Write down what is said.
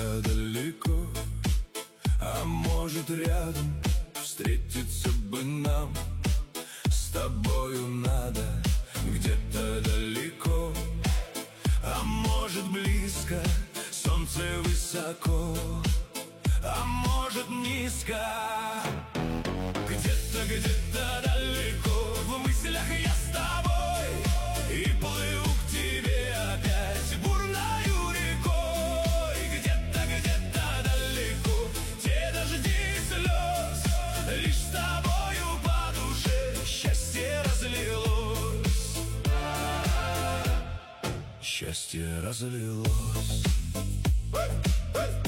где-то далеко, а может рядом. Встретиться бы нам с тобою надо где-то далеко, а может близко. Солнце высоко, а может низко. Где-то далеко в мыслях я с тобой, и плыву к тебе опять бурною рекой. Где-то далеко те дожди слез, лишь с тобою по душе счастье разлилось. Счастье разлилось.